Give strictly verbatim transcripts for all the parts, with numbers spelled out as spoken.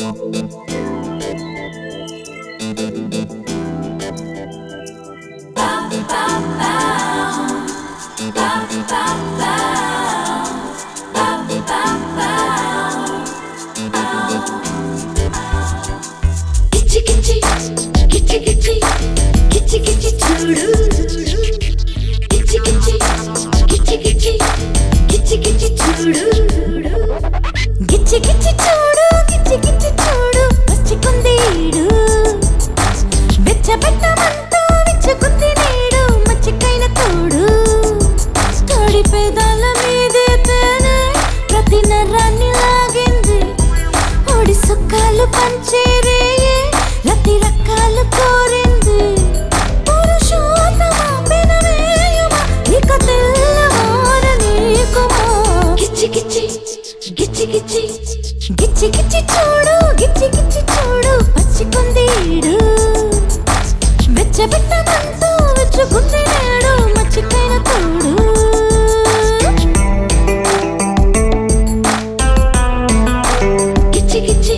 గిచ్చి గిచ్చి గిచ్చి గిచ్చి గిచ్చి గిచ్చి చూడు గిచ్చి గిచ్చి గిచ్చి గిచ్చి గిచ్చి గిచ్చి చూడు గిచ్చి గిచ్చి చూడు గిచ్చి గిచ్చి చూడు పచ్చికుంది ఈడు వెచ్చబెట్టమంటూ విచ్చుకుంది నేడు మచ్చికైన తోడు తోడి పేదాల మీదే తేనె ప్రతి నరాన్ని లాగింది ఓడి సుఖాలు పంచేరే రతి రకాలు కోరింది పురుషోత్తమా పెనవేయుమా ఇక తెల్లవార నీకుమా గిచ్చి గిచ్చి గిచ్చి గిచ్చి గిచ్చి గిచ్చి చూడు గిచ్చి గిచ్చి చూడు పచ్చికుంది ఈడు వెచ్చబెట్టమంటూ విచ్చుకుంది నేడు మచ్చికైన తోడు గిచ్చి గిచ్చి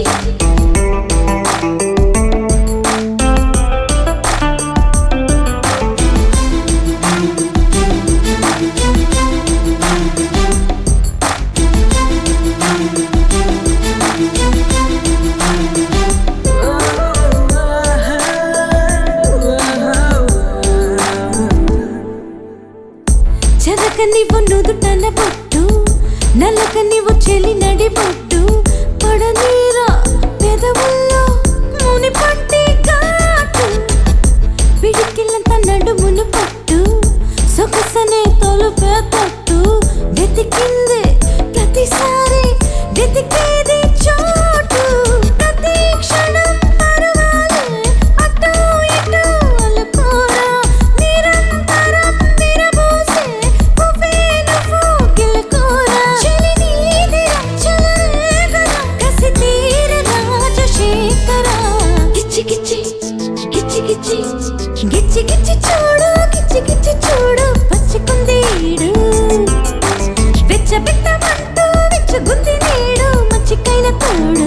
చెదక నీవు నుదుటన బొట్టు నల్లక నీవు చెలి నడి బొట్టు పడనీరా పెదవుల్లో ముని పట్టి కాటు పిడికిలంత నడుమును పట్టు సొగసనే తొలుపే తట్టు వెతికింది ప్రతిసారి వెతికేది చోటు ప్రతి క్షణం పరువాలే అటు ఇటు అలుకోరా నిరంతరం విరబోసే పువ్వే నువ్వు గిలుకోరా చెలి నీదిరా చలరేగరా కసి తీర రాజశేఖరా గిచ్చి గిచ్చి గిచ్చి గిచ్చి గిచ్చి గిచ్చి చూడు గిచ్చి గిచ్చి చూడు పచ్చికుంది ఈడు వెచ్చబెట్టమంటూ విచ్చుగుంది నేడు మచ్చికైన తోడు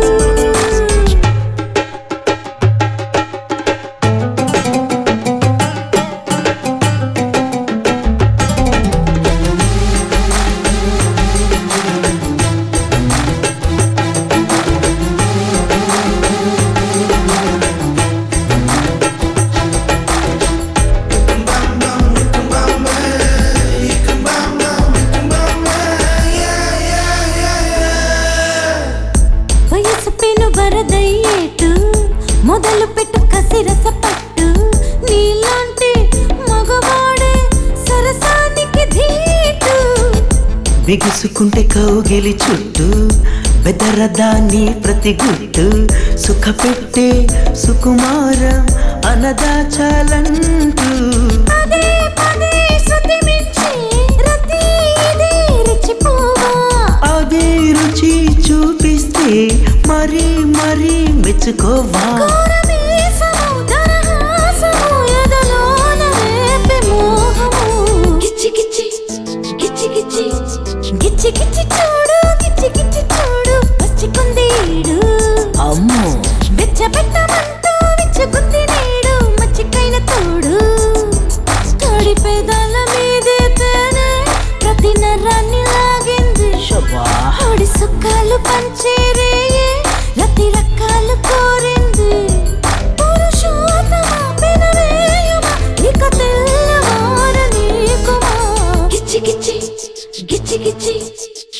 వయసు పెను వరదయ్యేటు మొదలు పెట్టు కసిరస పట్టు నీలాంటి మగవాడే సరసానికి ధీటు బిగుసుకుంటే కౌగిలి చుట్టూ బెదరదాన్ని ప్రతి గుట్టు సుఖ పెట్టే సుకుమారం అనదాచాలంటూ పదే పదే శృతి మించి రతి ఇదే రెచ్చిపోవా అదే రుచి చూపిస్తే మరీ మరీ మెచ్చుకోవా కోరమీసము దరహాసము ఎదలోన రేపే మోహము గిచ్చి గిచ్చి గిచ్చి గిచ్చి గిచ్చి గిచ్చి చూడు గిచ్చి గిచ్చి చూడు పచ్చికుంది ఈడు అమ్మో వెచ్చబెట్టమంటూ విచ్చుకుంది నేడు మచ్చికైన తోడు తోడి పేదాల మీదే తేనె ప్రతి నరాన్ని లాగింది శబా ఓడి సుఖాలు పంచేరే రతి రకాలు కోరింది పురుషోత్తమా పెనవేయుమా ఇక తెల్లవార నీకుమా గిచ్చి గిచ్చి గిచ్చి గిచ్చి